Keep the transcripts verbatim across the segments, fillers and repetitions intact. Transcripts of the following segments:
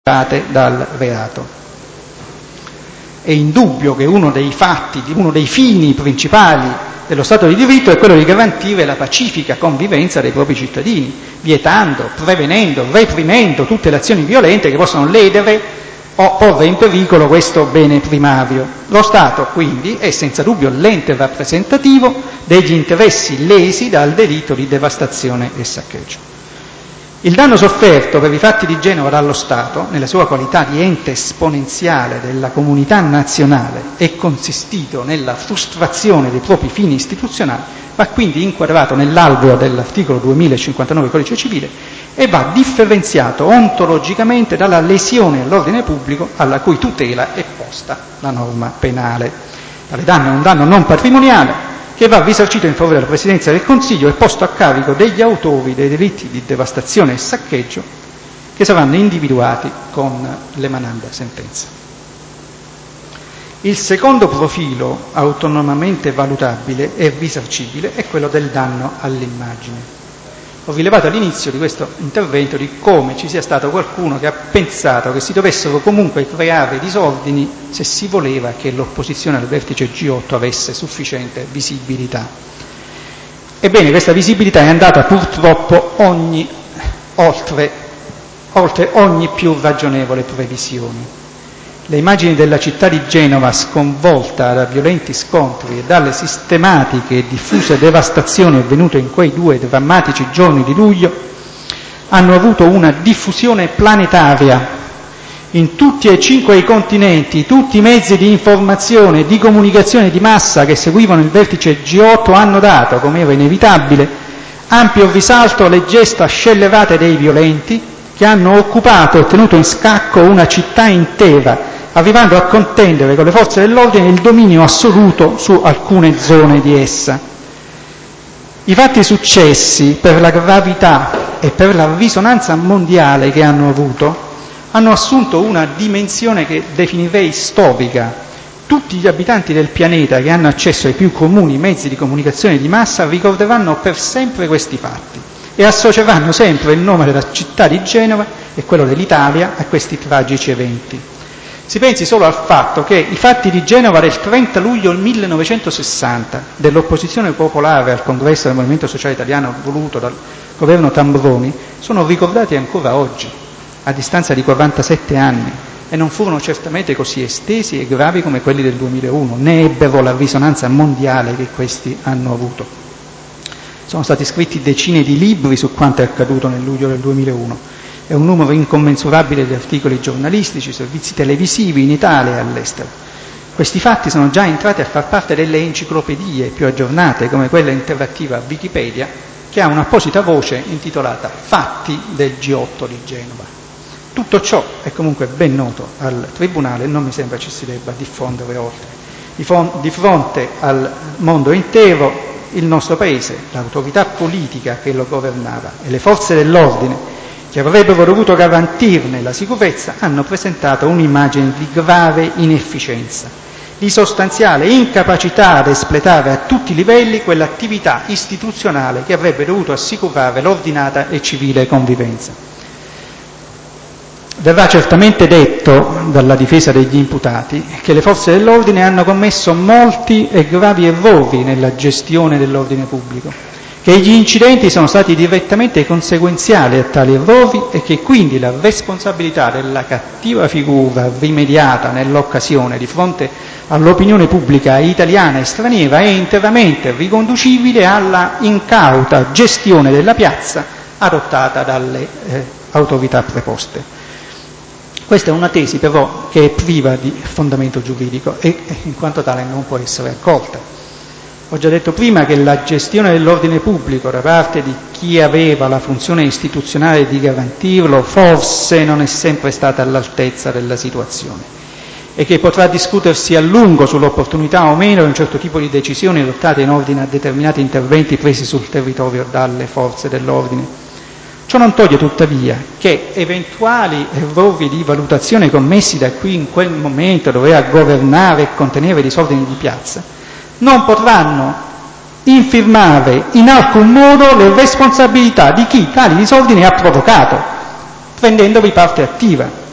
dal reato. È indubbio che uno dei fatti, uno dei fini principali dello Stato di diritto è quello di garantire la pacifica convivenza dei propri cittadini, vietando, prevenendo, reprimendo tutte le azioni violente che possono ledere o porre in pericolo questo bene primario. Lo Stato, quindi, è senza dubbio l'ente rappresentativo degli interessi lesi dal delitto di devastazione e saccheggio. Il danno sofferto per i fatti di Genova dallo Stato, nella sua qualità di ente esponenziale della comunità nazionale, è consistito nella frustrazione dei propri fini istituzionali, va quindi inquadrato nell'alveo dell'articolo duemilacinquantanove del Codice Civile e va differenziato ontologicamente dalla lesione all'ordine pubblico alla cui tutela è posta la norma penale. Tale danno è un danno non patrimoniale, che va risarcito in favore della Presidenza del Consiglio e posto a carico degli autori dei delitti di devastazione e saccheggio che saranno individuati con l'emananda sentenza. Il secondo profilo autonomamente valutabile e risarcibile è quello del danno all'immagine. Ho rilevato all'inizio di questo intervento di come ci sia stato qualcuno che ha pensato che si dovessero comunque creare disordini se si voleva che l'opposizione al vertice G otto avesse sufficiente visibilità. Ebbene, questa visibilità è andata purtroppo ogni, oltre, oltre ogni più ragionevole previsione. Le immagini della città di Genova sconvolta da violenti scontri e dalle sistematiche e diffuse devastazioni avvenute in quei due drammatici giorni di luglio hanno avuto una diffusione planetaria. In tutti e cinque i continenti, tutti i mezzi di informazione e di comunicazione di massa che seguivano il vertice G otto hanno dato, come era inevitabile, ampio risalto alle gesta scellerate dei violenti che hanno occupato e tenuto in scacco una città intera, arrivando a contendere con le forze dell'ordine il dominio assoluto su alcune zone di essa. I fatti successi, per la gravità e per la risonanza mondiale che hanno avuto, hanno assunto una dimensione che definirei storica. Tutti gli abitanti del pianeta che hanno accesso ai più comuni mezzi di comunicazione di massa ricorderanno per sempre questi fatti e associeranno sempre il nome della città di Genova e quello dell'Italia a questi tragici eventi. Si pensi solo al fatto che i fatti di Genova del trenta luglio millenovecentosessanta, dell'opposizione popolare al congresso del Movimento Sociale Italiano voluto dal governo Tambroni, sono ricordati ancora oggi, a distanza di quarantasette anni, e non furono certamente così estesi e gravi come quelli del duemilauno, né ebbero la risonanza mondiale che questi hanno avuto. Sono stati scritti decine di libri su quanto è accaduto nel luglio del duemilauno. È un numero incommensurabile di articoli giornalistici, servizi televisivi in Italia e all'estero. Questi fatti sono già entrati a far parte delle enciclopedie più aggiornate, come quella interattiva Wikipedia, che ha un'apposita voce intitolata Fatti del G otto di Genova. Tutto ciò è comunque ben noto al Tribunale e non mi sembra ci si debba diffondere oltre. Di, fon- di fronte al mondo intero, il nostro Paese, l'autorità politica che lo governava e le forze dell'ordine che avrebbero dovuto garantirne la sicurezza, hanno presentato un'immagine di grave inefficienza, di sostanziale incapacità ad espletare a tutti i livelli quell'attività istituzionale che avrebbe dovuto assicurare l'ordinata e civile convivenza. Verrà certamente detto dalla difesa degli imputati che le forze dell'ordine hanno commesso molti e gravi errori nella gestione dell'ordine pubblico, che gli incidenti sono stati direttamente conseguenziali a tali errori e che quindi la responsabilità della cattiva figura rimediata nell'occasione di fronte all'opinione pubblica italiana e straniera è interamente riconducibile alla incauta gestione della piazza adottata dalle eh, autorità preposte. Questa è una tesi però che è priva di fondamento giuridico e in quanto tale non può essere accolta. Ho già detto prima che la gestione dell'ordine pubblico da parte di chi aveva la funzione istituzionale di garantirlo forse non è sempre stata all'altezza della situazione e che potrà discutersi a lungo sull'opportunità o meno di un certo tipo di decisioni adottate in ordine a determinati interventi presi sul territorio dalle forze dell'ordine. Ciò non toglie tuttavia che eventuali errori di valutazione commessi da chi in quel momento doveva governare e contenere disordini di piazza non potranno infirmare in alcun modo le responsabilità di chi tali disordini ha provocato, prendendovi parte attiva.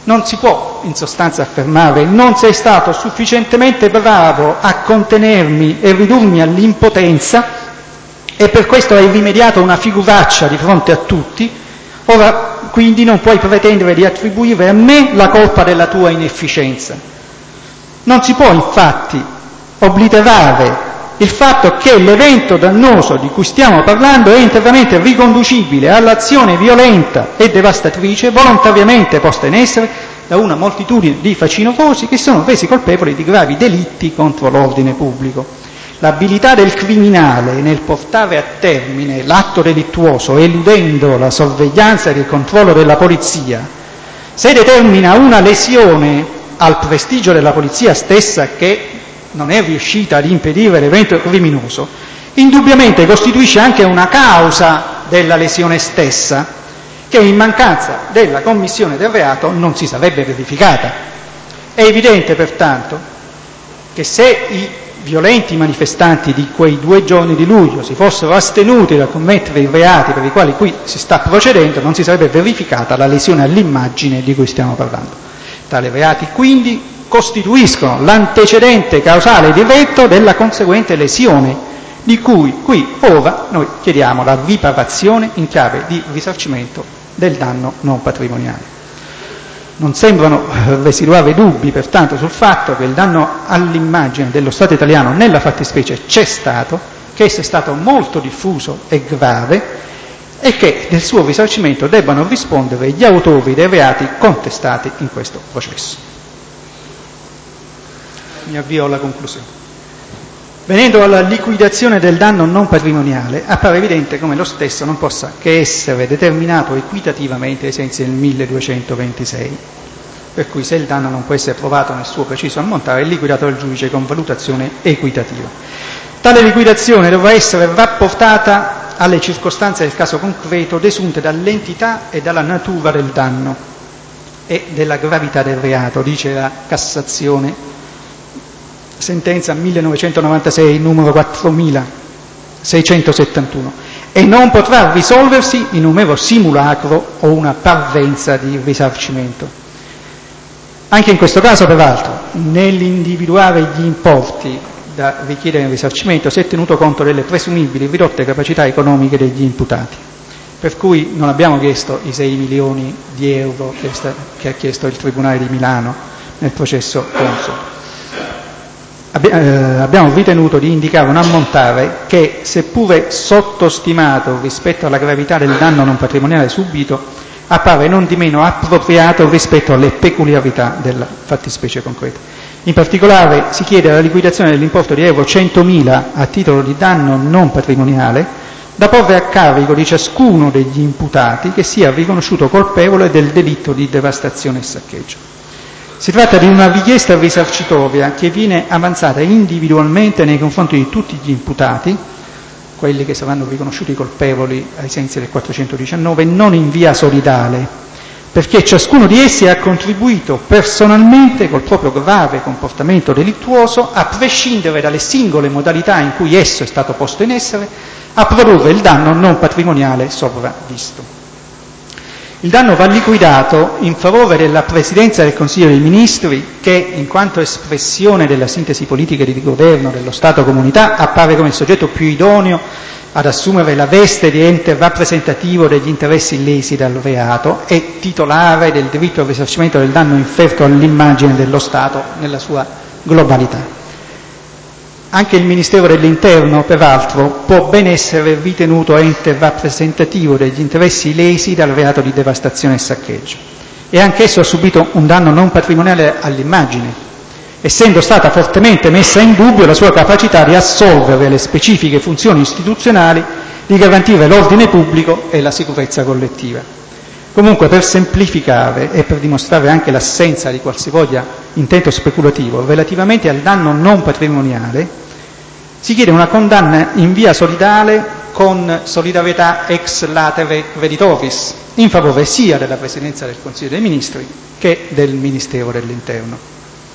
non si può in sostanza affermare non sei stato sufficientemente bravo a contenermi e ridurmi all'impotenza e per questo hai rimediato una figuraccia di fronte a tutti, ora quindi non puoi pretendere di attribuire a me la colpa della tua inefficienza. Non si può infatti obliterare il fatto che l'evento dannoso di cui stiamo parlando è interamente riconducibile all'azione violenta e devastatrice volontariamente posta in essere da una moltitudine di facinorosi che sono resi colpevoli di gravi delitti contro l'ordine pubblico. L'abilità del criminale nel portare a termine l'atto delittuoso eludendo la sorveglianza e il controllo della polizia, se determina una lesione al prestigio della polizia stessa che non è riuscita ad impedire l'evento criminoso, indubbiamente costituisce anche una causa della lesione stessa, che in mancanza della commissione del reato non si sarebbe verificata. È evidente pertanto che se i violenti manifestanti di quei due giorni di luglio si fossero astenuti da commettere i reati per i quali qui si sta procedendo, non si sarebbe verificata la lesione all'immagine di cui stiamo parlando. Tali reati quindi costituiscono l'antecedente causale diretto della conseguente lesione, di cui qui ora noi chiediamo la riparazione in chiave di risarcimento del danno non patrimoniale. Non sembrano residuare dubbi, pertanto, sul fatto che il danno all'immagine dello Stato italiano nella fattispecie c'è stato, che esso è stato molto diffuso e grave e che del suo risarcimento debbano rispondere gli autori dei reati contestati in questo processo. Mi avvio alla conclusione. Venendo alla liquidazione del danno non patrimoniale, appare evidente come lo stesso non possa che essere determinato equitativamente ai sensi del milleduecentoventisei, per cui se il danno non può essere provato nel suo preciso ammontare è liquidato dal giudice con valutazione equitativa. Tale liquidazione dovrà essere rapportata alle circostanze del caso concreto desunte dall'entità e dalla natura del danno e della gravità del reato, dice la Cassazione, sentenza millenovecentonovantasei numero quattromilaseicentosettantuno, e non potrà risolversi in un mero simulacro o una parvenza di risarcimento. Anche in questo caso, peraltro, nell'individuare gli importi da richiedere in risarcimento si è tenuto conto delle presumibili ridotte capacità economiche degli imputati, per cui non abbiamo chiesto i sei milioni di euro che, sta, che ha chiesto il Tribunale di Milano nel processo Consoli. Abbiamo ritenuto di indicare un ammontare che, seppure sottostimato rispetto alla gravità del danno non patrimoniale subito, appare non di meno appropriato rispetto alle peculiarità della fattispecie concreta. In particolare si chiede la liquidazione dell'importo di euro centomila a titolo di danno non patrimoniale da porre a carico di ciascuno degli imputati che sia riconosciuto colpevole del delitto di devastazione e saccheggio. Si tratta di una richiesta risarcitoria che viene avanzata individualmente nei confronti di tutti gli imputati, quelli che saranno riconosciuti colpevoli ai sensi del quattrocentodiciannove, non in via solidale, perché ciascuno di essi ha contribuito personalmente col proprio grave comportamento delittuoso, a prescindere dalle singole modalità in cui esso è stato posto in essere, a produrre il danno non patrimoniale sopra visto. Il danno va liquidato in favore della Presidenza del Consiglio dei Ministri che, in quanto espressione della sintesi politica di governo dello Stato-Comunità, appare come il soggetto più idoneo ad assumere la veste di ente rappresentativo degli interessi lesi dal reato e titolare del diritto al risarcimento del danno inferto all'immagine dello Stato nella sua globalità. Anche il Ministero dell'Interno, peraltro, può ben essere ritenuto ente rappresentativo degli interessi lesi dal reato di devastazione e saccheggio. E anch'esso ha subito un danno non patrimoniale all'immagine, essendo stata fortemente messa in dubbio la sua capacità di assolvere le specifiche funzioni istituzionali di garantire l'ordine pubblico e la sicurezza collettiva. Comunque, per semplificare e per dimostrare anche l'assenza di qualsivoglia intento speculativo, relativamente al danno non patrimoniale, si chiede una condanna in via solidale con solidarietà ex latere creditoris, in favore sia della Presidenza del Consiglio dei Ministri che del Ministero dell'Interno.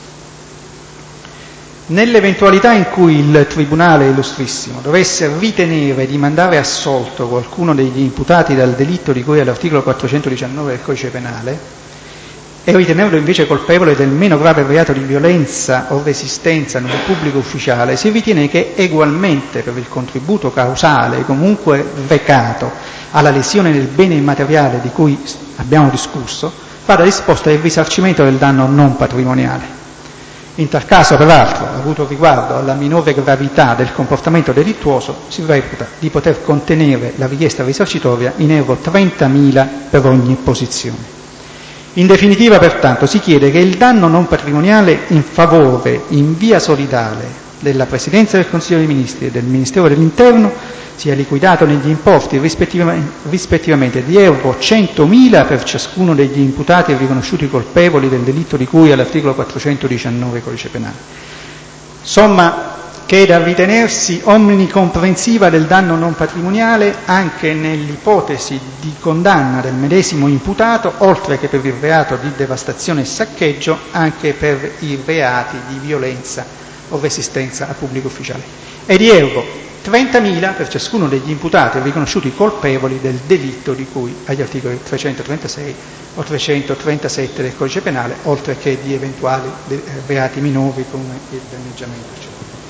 Nell'eventualità in cui il Tribunale Illustrissimo dovesse ritenere di mandare assolto qualcuno degli imputati dal delitto di cui all'articolo quattrocentodiciannove del Codice Penale, e ritenerlo invece colpevole del meno grave reato di violenza o resistenza nel pubblico ufficiale, si ritiene che egualmente per il contributo causale comunque recato alla lesione del bene immateriale di cui abbiamo discusso, vada disposta il risarcimento del danno non patrimoniale. In tal caso, peraltro, avuto riguardo alla minore gravità del comportamento delittuoso, si reputa di poter contenere la richiesta risarcitoria in euro trentamila per ogni posizione. In definitiva, pertanto, si chiede che il danno non patrimoniale in favore, in via solidale, della Presidenza del Consiglio dei Ministri e del Ministero dell'Interno sia liquidato negli importi rispettivamente di euro centomila per ciascuno degli imputati riconosciuti colpevoli del delitto di cui all'articolo quattrocentodiciannove Codice Penale. Somma che è da ritenersi omnicomprensiva del danno non patrimoniale anche nell'ipotesi di condanna del medesimo imputato, oltre che per il reato di devastazione e saccheggio, anche per i reati di violenza o resistenza a pubblico ufficiale, e di euro trentamila per ciascuno degli imputati riconosciuti colpevoli del delitto di cui agli articoli trecentotrentasei o trecentotrentasette del Codice Penale, oltre che di eventuali reati minori come il danneggiamento, eccetera.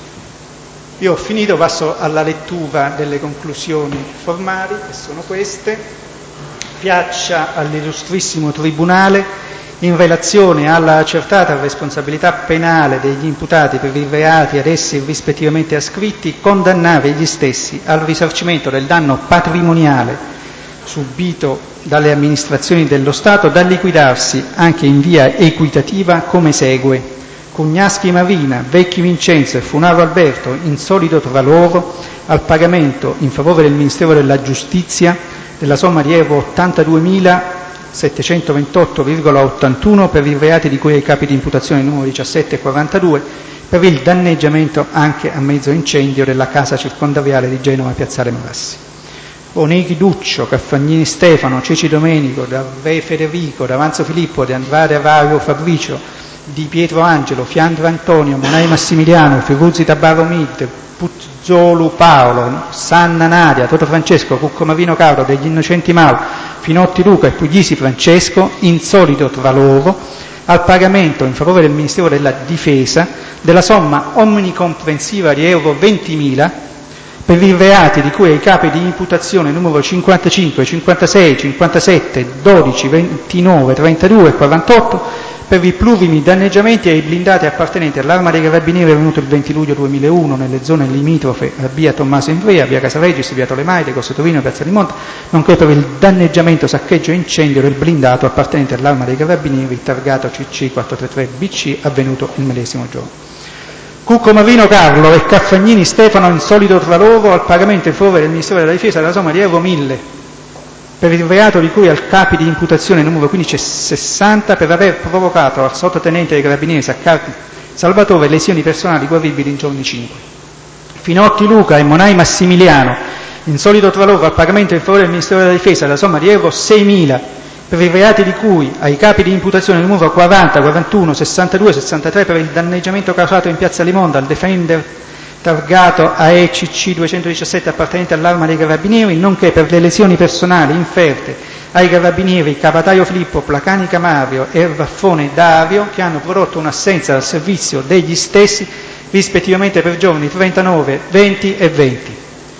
Io ho finito, passo alla lettura delle conclusioni formali, che sono queste. Piaccia all'illustrissimo Tribunale, in relazione alla accertata responsabilità penale degli imputati per i reati ad essi rispettivamente ascritti, condannare gli stessi al risarcimento del danno patrimoniale subito dalle amministrazioni dello Stato, da liquidarsi anche in via equitativa come segue: Cugnaschi Marina, Vecchi Vincenzo e Funaro Alberto, in solido tra loro, al pagamento in favore del Ministero della Giustizia della somma di euro ottantaduemilasettecentoventotto virgola ottantuno per i reati di cui ai capi di imputazione numero diciassette e quarantadue, per il danneggiamento anche a mezzo incendio della casa circondariale di Genova Piazzale Marassi. Oneghi Duccio, Caffagnini Stefano, Ceci Domenico, Re Federico, D'Avanzo Filippo, De Andrade Avario Fabricio, Di Pietro Angelo, Fiandra Antonio, Monai Massimiliano, Firuzzi Tabarro Mid, Puzzolu Paolo, Sanna Nadia, Toto Francesco, Cucco Marino Carlo, Degli Innocenti Mauro, Finotti Luca e Puglisi Francesco, in solido tra loro, al pagamento in favore del Ministero della Difesa della somma omnicomprensiva di euro ventimila per i reati di cui ai capi di imputazione numero cinquantacinque, cinquantasei, cinquantasette, dodici, ventinove, trentadue e quarantotto, per i plurimi danneggiamenti ai blindati appartenenti all'Arma dei Carabinieri avvenuto il venti luglio duemilauno nelle zone limitrofe a via Tommaso Ivrea, via Casaregis, via Tolemaide, Corso Torino e piazza di Monte, nonché per il danneggiamento, saccheggio e incendio del blindato appartenente all'Arma dei Carabinieri targato C C quattrocentotrentatré B C avvenuto il medesimo giorno. Cucco Marino Carlo e Caffagnini Stefano, in solido tra loro, al pagamento in favore del Ministero della Difesa della somma di euro mille per il reato di cui al capi di imputazione numero quindicicentosessanta per aver provocato al sottotenente dei Carabinieri Saccardi Salvatore lesioni personali guaribili in giorni cinque. Finotti Luca e Monai Massimiliano, in solido tra loro, al pagamento in favore del Ministero della Difesa della somma di euro seimila per i reati di cui ai capi di imputazione numero quaranta, quarantuno, sessantadue, sessantatré per il danneggiamento causato in piazza Limonda al Defender targato A E C C duecentodiciassette appartenente all'Arma dei Carabinieri, nonché per le lesioni personali inferte ai Carabinieri Cavataio Filippo, Placanica Mario e Raffone Dario, che hanno prodotto un'assenza dal servizio degli stessi rispettivamente per giorni trentanove, venti e venti.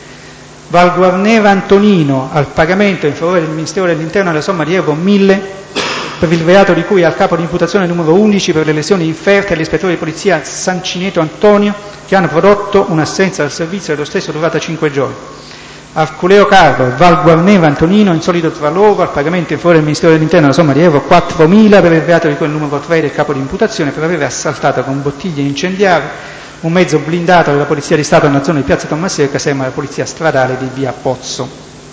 Valguarnera Antonino, al pagamento in favore del Ministero dell'Interno della somma di euro mille per il reato di cui al capo di imputazione numero undici per le lesioni inferte all'ispettore di polizia Sancineto Antonio, che hanno prodotto un'assenza dal servizio dello stesso durata cinque giorni. Arculeo Carlo e Valguarnera Antonino, in solido tra loro, al pagamento in favore del Ministero dell'Interno della somma di euro quattromila per il reato di cui il numero tre del capo di imputazione per aver assaltato con bottiglie incendiarie un mezzo blindato della Polizia di Stato nella zona di piazza Tommaseo e caserma della Polizia Stradale di via Pozzo.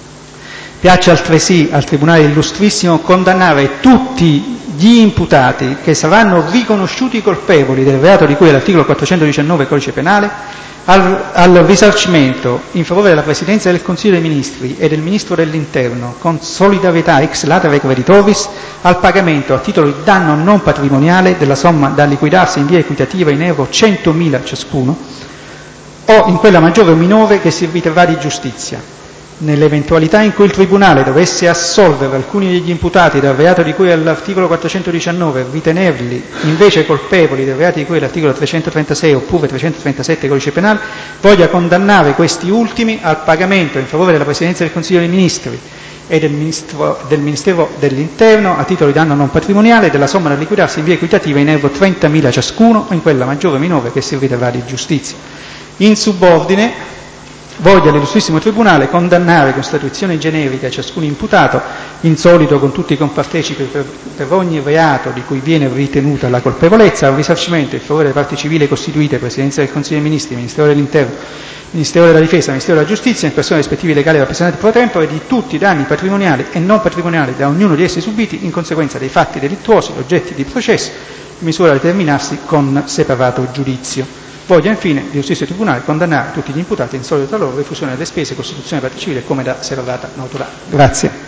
Piace altresì al Tribunale Illustrissimo condannare tutti gli imputati che saranno riconosciuti colpevoli del reato di cui all'articolo quattrocentodiciannove Codice Penale al, al risarcimento in favore della Presidenza del Consiglio dei Ministri e del Ministro dell'Interno con solidarietà ex latere creditoris al pagamento a titolo di danno non patrimoniale della somma da liquidarsi in via equitativa in euro centomila ciascuno o in quella maggiore o minore che si riterrà di giustizia. Nell'eventualità in cui il Tribunale dovesse assolvere alcuni degli imputati del reato di cui all'articolo quattrocentodiciannove e ritenerli invece colpevoli del reato di cui all'articolo trecentotrentasei oppure trecentotrentasette Codice Penale, voglia condannare questi ultimi al pagamento in favore della Presidenza del Consiglio dei Ministri e del, Ministro, del Ministero dell'Interno a titolo di danno non patrimoniale della somma da liquidarsi in via equitativa in euro trentamila ciascuno o in quella maggiore o minore che si riterrà di giustizia. In subordine, voglia l'Illustrissimo Tribunale condannare con statuizione generica ciascun imputato, in solito con tutti i compartecipi per, per ogni reato di cui viene ritenuta la colpevolezza, a un risarcimento in favore delle parti civili costituite, Presidenza del Consiglio dei Ministri, Ministero dell'Interno, Ministero della Difesa, Ministero della Giustizia, in persone rispettivi legali rappresentanti pro tempore, di tutti i danni patrimoniali e non patrimoniali da ognuno di essi subiti in conseguenza dei fatti delittuosi, oggetti di processo, in misura da determinarsi con separato giudizio. Voglia infine lo stesso Tribunale condannare tutti gli imputati in solito loro rifusione delle spese, costituzione della parte civile come da serrata naturale. Grazie.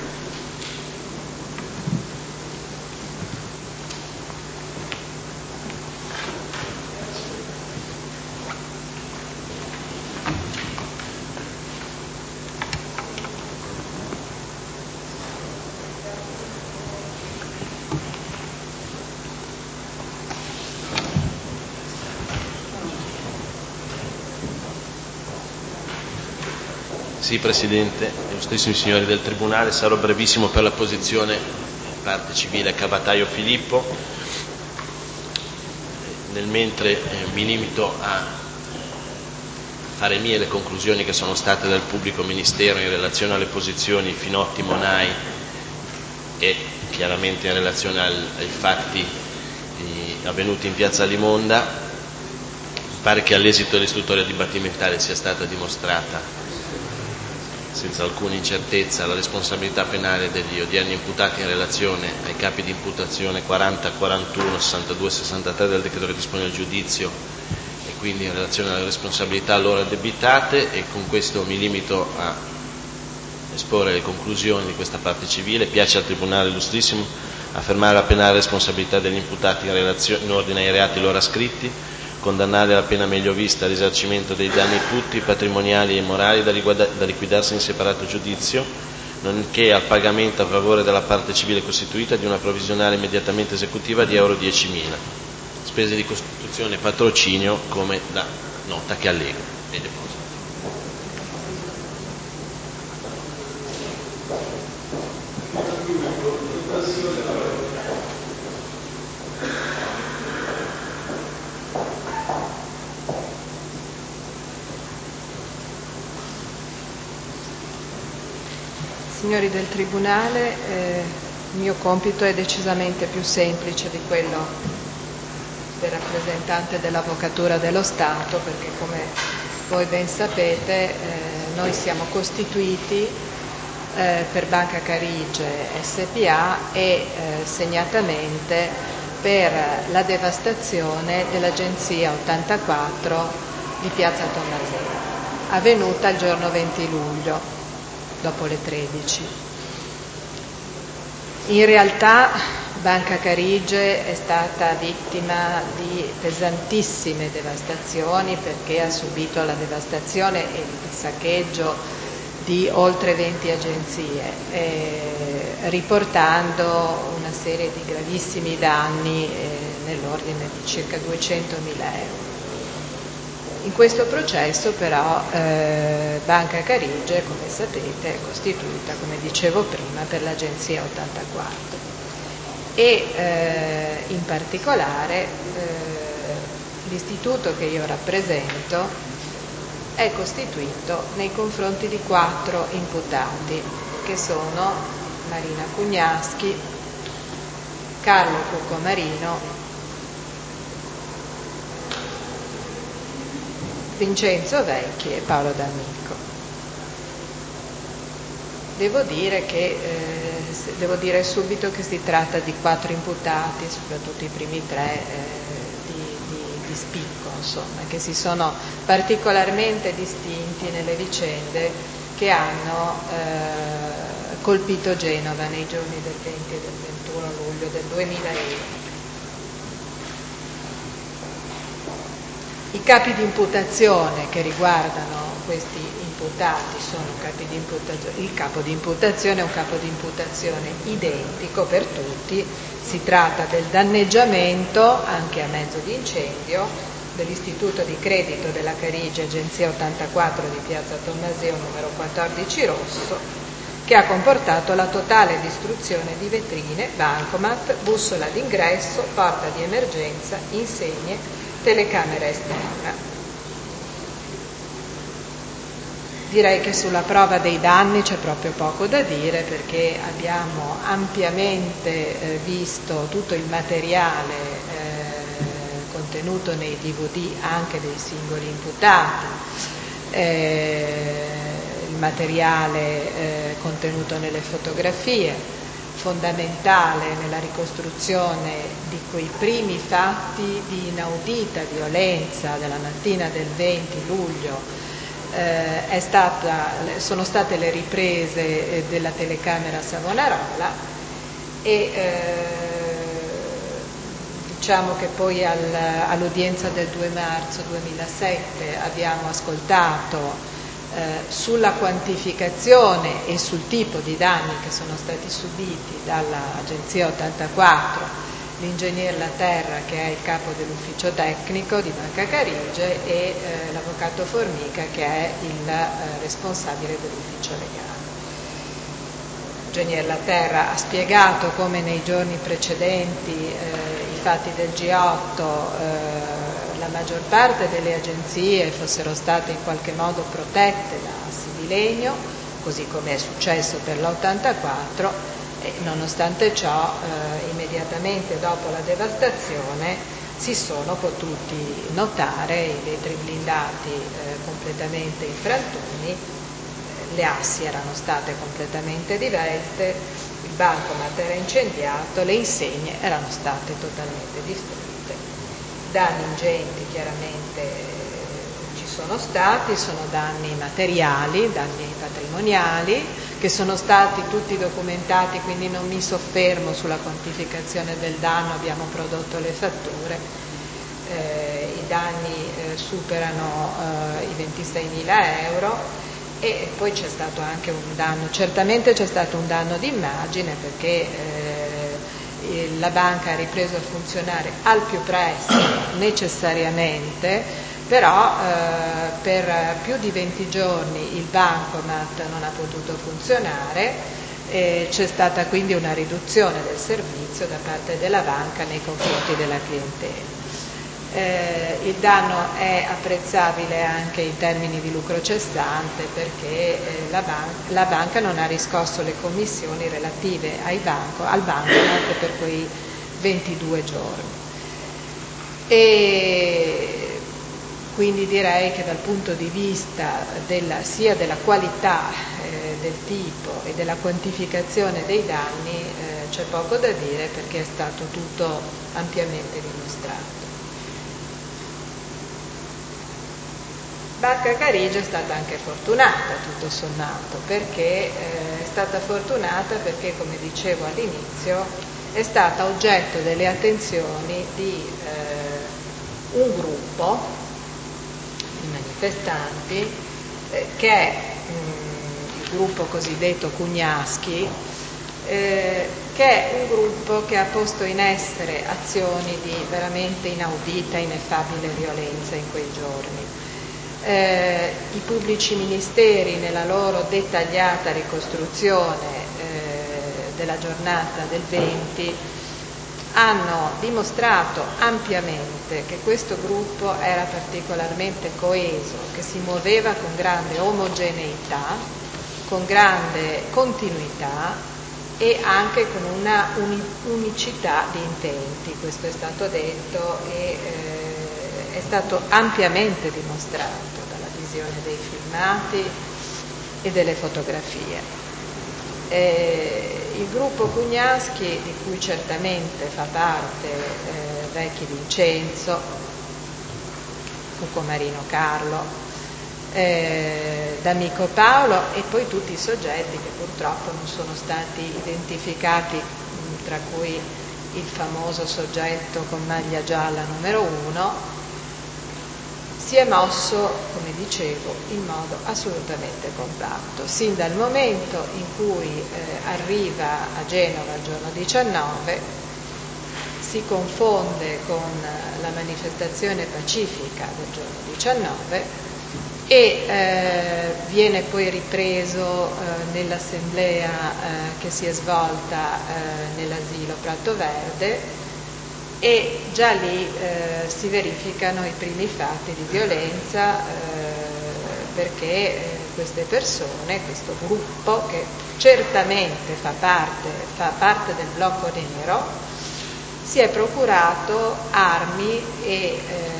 Sì, Presidente, illustrissimi signori del Tribunale, sarò brevissimo per la posizione parte civile Cavataio Filippo. Nel mentre eh, mi limito a fare mie le conclusioni che sono state dal pubblico ministero in relazione alle posizioni Finotti, Monai e chiaramente in relazione al, ai fatti eh, avvenuti in piazza Limonda. Mi pare che all'esito dell'istruttoria dibattimentale sia stata dimostrata senza alcuna incertezza la responsabilità penale degli odierni imputati in relazione ai capi di imputazione quaranta, quarantuno, sessantadue e sessantatré del decreto che dispone il giudizio e quindi in relazione alle responsabilità loro addebitate, e con questo mi limito a esporre le conclusioni di questa parte civile. Piace al Tribunale Illustrissimo affermare la penale responsabilità degli imputati in, relazione, in ordine ai reati loro ascritti, condannare la pena meglio vista al risarcimento dei danni tutti, patrimoniali e morali da, riguarda, da liquidarsi in separato giudizio, nonché al pagamento a favore della parte civile costituita di una provvisionale immediatamente esecutiva di euro diecimila. Spese di costituzione e patrocinio come da nota che allego e deposito. Signori del Tribunale, eh, il mio compito è decisamente più semplice di quello del rappresentante dell'Avvocatura dello Stato, perché come voi ben sapete eh, noi siamo costituiti eh, per Banca Carige S P A e eh, segnatamente per la devastazione dell'Agenzia ottantaquattro di Piazza Tommaseo, avvenuta il giorno venti luglio. Dopo le tredici. In realtà Banca Carige è stata vittima di pesantissime devastazioni, perché ha subito la devastazione e il saccheggio di oltre venti agenzie, eh, riportando una serie di gravissimi danni eh, nell'ordine di circa duecentomila euro. In questo processo però eh, Banca Carige, come sapete, è costituita, come dicevo prima, per l'Agenzia ottantaquattro e eh, in particolare eh, l'istituto che io rappresento è costituito nei confronti di quattro imputati, che sono Marina Cugnaschi, Carlo Cuccomarino, Vincenzo Vecchi e Paolo D'Amico. Devo dire che eh, devo dire subito che si tratta di quattro imputati, soprattutto i primi tre, eh, di, di, di spicco, insomma, che si sono particolarmente distinti nelle vicende che hanno eh, colpito Genova nei giorni del venti e del ventuno luglio del duemilauno. I capi di imputazione che riguardano questi imputati sono capi di imputazione, il capo di imputazione è un capo di imputazione identico per tutti, si tratta del danneggiamento anche a mezzo di incendio dell'istituto di credito della Carige, agenzia ottantaquattro di piazza Tommaseo numero quattordici Rosso, che ha comportato la totale distruzione di vetrine, bancomat, bussola d'ingresso, porta di emergenza, insegne, telecamera esterna. Direi che sulla prova dei danni c'è proprio poco da dire, perché abbiamo ampiamente eh, visto tutto il materiale eh, contenuto nei D V D anche dei singoli imputati, eh, il materiale eh, contenuto nelle fotografie, fondamentale nella ricostruzione di quei primi fatti di inaudita violenza della mattina del venti luglio. Eh, è stata, sono state le riprese eh, della telecamera Savonarola e eh, diciamo che poi al, all'udienza del due marzo duemilasette abbiamo ascoltato eh, sulla quantificazione e sul tipo di danni che sono stati subiti dall'agenzia ottantaquattro l'ingegner Laterra, che è il capo dell'ufficio tecnico di Banca Carige, e eh, l'avvocato Formica, che è il eh, responsabile dell'ufficio legale. L'ingegner Laterra ha spiegato come nei giorni precedenti eh, i fatti del G otto eh, la maggior parte delle agenzie fossero state in qualche modo protette da sibilegno, così come è successo per l'ottantaquattro. E nonostante ciò, eh, immediatamente dopo la devastazione si sono potuti notare i vetri blindati eh, completamente in frantumi, le assi erano state completamente divelte, il bancomat era incendiato, le insegne erano state totalmente distrutte. Danni ingenti chiaramente ci sono stati, sono danni materiali, danni patrimoniali, che sono stati tutti documentati, quindi non mi soffermo sulla quantificazione del danno, abbiamo prodotto le fatture, eh, i danni eh, superano eh, i ventiseimila euro e poi c'è stato anche un danno, certamente c'è stato un danno d'immagine perché eh, la banca ha ripreso a funzionare al più presto, necessariamente, però eh, per più di venti giorni il bancomat non ha potuto funzionare, e c'è stata quindi una riduzione del servizio da parte della banca nei confronti della clientela. Eh, il danno è apprezzabile anche in termini di lucro cessante perché eh, la, ban- la banca non ha riscosso le commissioni relative ai banco- al bancomat per quei ventidue giorni. E quindi direi che dal punto di vista della, sia della qualità eh, del tipo e della quantificazione dei danni eh, c'è poco da dire perché è stato tutto ampiamente dimostrato. Banca Carige è stata anche fortunata tutto sommato perché eh, è stata fortunata perché, come dicevo all'inizio, è stata oggetto delle attenzioni di eh, un gruppo di manifestanti eh, che è mh, il gruppo cosiddetto Cugnaschi, eh, che è un gruppo che ha posto in essere azioni di veramente inaudita, ineffabile violenza in quei giorni. Eh, i pubblici ministeri nella loro dettagliata ricostruzione eh, della giornata del venti hanno dimostrato ampiamente che questo gruppo era particolarmente coeso, che si muoveva con grande omogeneità, con grande continuità e anche con una unicità di intenti. Questo è stato detto e eh, è stato ampiamente dimostrato dalla visione dei filmati e delle fotografie. Eh, il gruppo Cugnaschi, di cui certamente fa parte eh, Vecchi Vincenzo, Cuccomarino Carlo, eh, D'Amico Paolo e poi tutti i soggetti che purtroppo non sono stati identificati, tra cui il famoso soggetto con maglia gialla numero uno, si è mosso, come dicevo, in modo assolutamente compatto. Sin dal momento in cui eh, arriva a Genova il giorno diciannove, si confonde con la manifestazione pacifica del giorno diciannove e eh, viene poi ripreso eh, nell'assemblea eh, che si è svolta eh, nell'asilo Prato Verde, e già lì eh, si verificano i primi fatti di violenza eh, perché eh, queste persone, questo gruppo che certamente fa parte, fa parte del blocco nero, si è procurato armi e eh,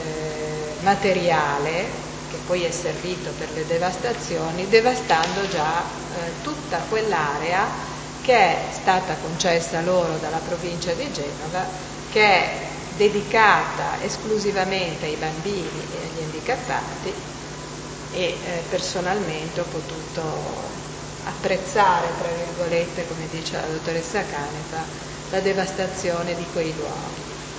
materiale che poi è servito per le devastazioni, devastando già eh, tutta quell'area che è stata concessa loro dalla provincia di Genova, che è dedicata esclusivamente ai bambini e agli handicappati, e eh, personalmente ho potuto apprezzare, tra virgolette, come dice la dottoressa Canepa, la devastazione di quei luoghi.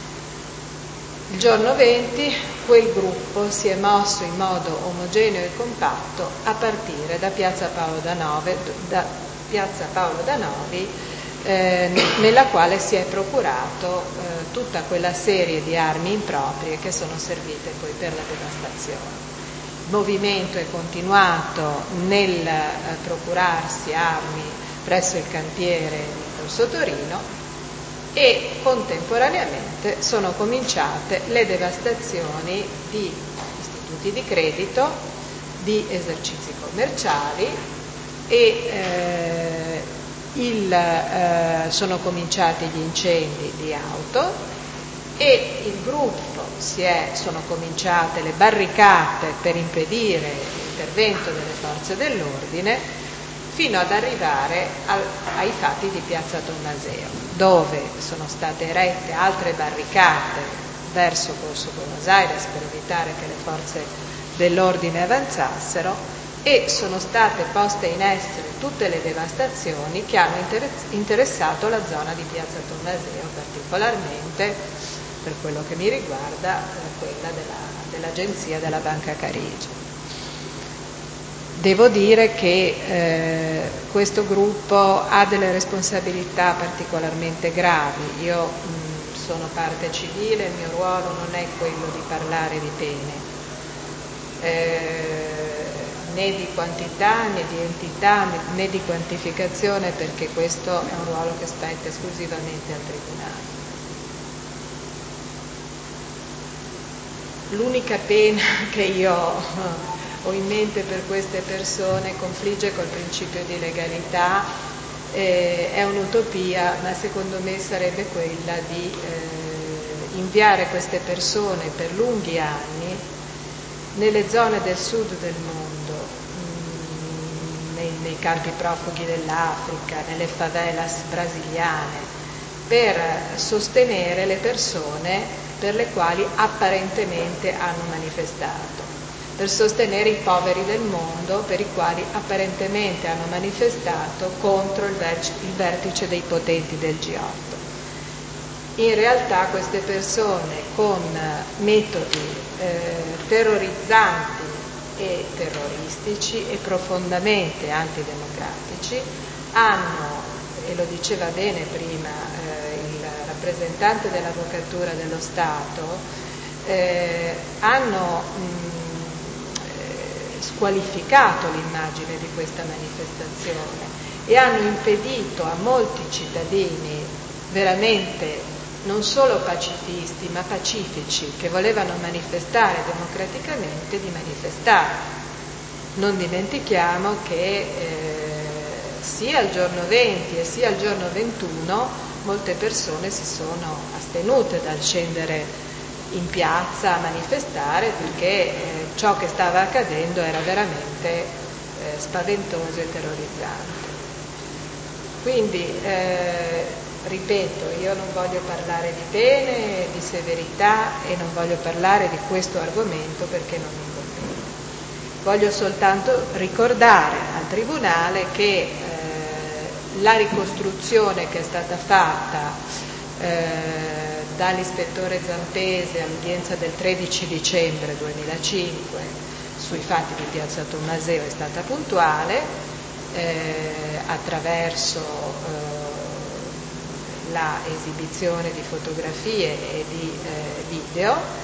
Il giorno venti quel gruppo si è mosso in modo omogeneo e compatto a partire da Piazza Paolo da Nove, da Piazza Paolo da Novi, Eh, nella quale si è procurato eh, tutta quella serie di armi improprie che sono servite poi per la devastazione. Il movimento è continuato nel eh, procurarsi armi presso il cantiere di Corso Torino e contemporaneamente sono cominciate le devastazioni di istituti di credito, di esercizi commerciali e eh, Il, eh, sono cominciati gli incendi di auto e il gruppo si è, sono cominciate le barricate per impedire l'intervento delle forze dell'ordine, fino ad arrivare al, ai fatti di Piazza Tommaseo, dove sono state erette altre barricate verso Corso Buenos Aires per evitare che le forze dell'ordine avanzassero, e sono state poste in essere tutte le devastazioni che hanno interessato la zona di Piazza Tommaseo, particolarmente, per quello che mi riguarda, quella della, dell'agenzia della Banca Carige. Devo dire che eh, questo gruppo ha delle responsabilità particolarmente gravi. Io mh, sono parte civile, il mio ruolo non è quello di parlare di pene. Eh, né di quantità, né di entità, né di quantificazione, perché questo è un ruolo che spetta esclusivamente al Tribunale. L'unica pena che io ho in mente per queste persone confligge col principio di legalità, eh, è un'utopia, ma secondo me sarebbe quella di eh, inviare queste persone per lunghi anni nelle zone del sud del mondo, nei, nei campi profughi dell'Africa, nelle favelas brasiliane, per sostenere le persone per le quali apparentemente hanno manifestato, per sostenere i poveri del mondo per i quali apparentemente hanno manifestato contro il, ver- il vertice dei potenti del G otto. In realtà queste persone con metodi eh, terrorizzanti e terroristici e profondamente antidemocratici hanno, e lo diceva bene prima eh, il rappresentante dell'Avvocatura dello Stato, eh, hanno mh, squalificato l'immagine di questa manifestazione e hanno impedito a molti cittadini veramente non solo pacifisti, ma pacifici, che volevano manifestare democraticamente, di manifestare. Non dimentichiamo che eh, sia il giorno venti e sia il giorno ventuno molte persone si sono astenute dal scendere in piazza a manifestare, perché eh, ciò che stava accadendo era veramente eh, spaventoso e terrorizzante. Quindi, eh, ripeto, io non voglio parlare di pene, di severità, e non voglio parlare di questo argomento perché non mi compete. Voglio soltanto ricordare al Tribunale che eh, la ricostruzione che è stata fatta eh, dall'ispettore Zampese all'udienza del tredici dicembre duemilacinque sui fatti di Piazza Tommaseo è stata puntuale, eh, attraverso eh, la esibizione di fotografie e di eh, video.